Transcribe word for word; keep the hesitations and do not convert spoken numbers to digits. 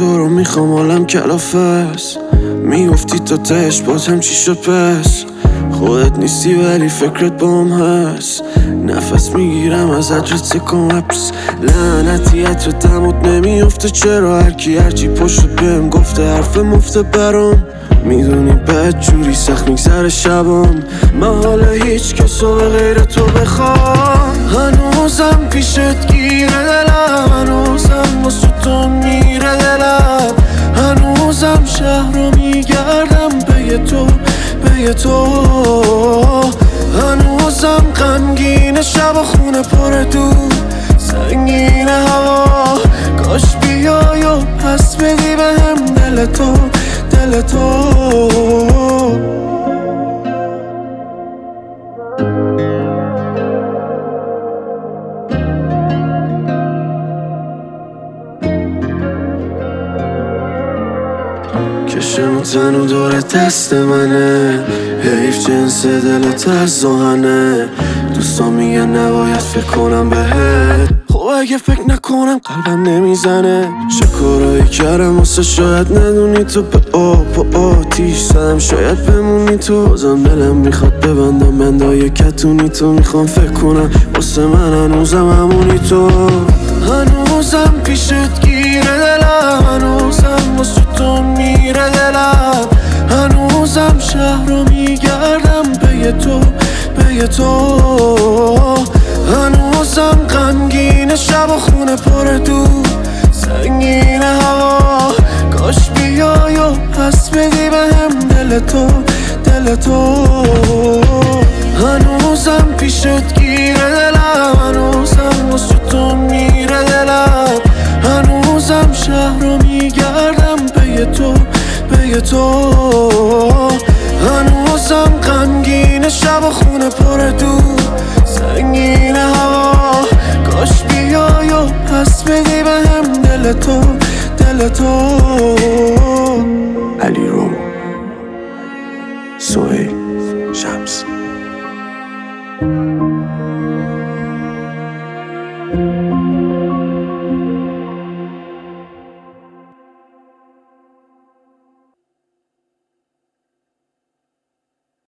تو رو میخوام عالم کلافه است. میگفتی تا تهش بازم چی شد پس؟ خودت نیستی ولی فکرت بام هست. نفس میگیرم از عجلت سکم حبس. لعنتیت رو دمت نمیفته چرا؟ هرکی هرچی پشت بهم گفته حرف مفته برام. میدونی بد جوری سخت میگذره شبام. من حالا هیچ کسو به غیر تو بخوام. هنوزم پیشت گیره دلم، هنوزم واسه تو میره دلم، هنوزم شهر رو میگردم به تو به تو. هنوزم غمگین شب و خونه پر دود، سنگین هوا. کاش بیای و پس بدی بهم دل تو دل تو. کشم تنو دور دست منه، حیف جنس دلت از آهنه. دوستان میگن نباید فکر کنم بهت، خب اگه فکر نکنم قلبم نمیزنه. چه کارایی کردم واسه شاید ندونی تو، به آب و آتیش زدم شاید بمونی تو. بازم دلم میخواد ببندم بندای کتونی تو، میخوام فکر کنم واسه من هنوزم همونی تو. هنوزم پیشت گیره دلم، هنوزم واسه تو میره دلم، هنوزم شهر رو میگردم به تو به تو. هنوزم غمگین شب و خونه پر دود، سنگین هوا. کاش بیای و پس بدی بهم دل تو دل تو. هنوزم پیشت گیره دلم، هنوزم واسه تو میره دلم، هنوزم شهر رو میگردم به تو به تو. هنوزم غمگین شب و خونه پر دود، سنگین هوا. کاش بیای و پس بدی بهم دل تو دل تو.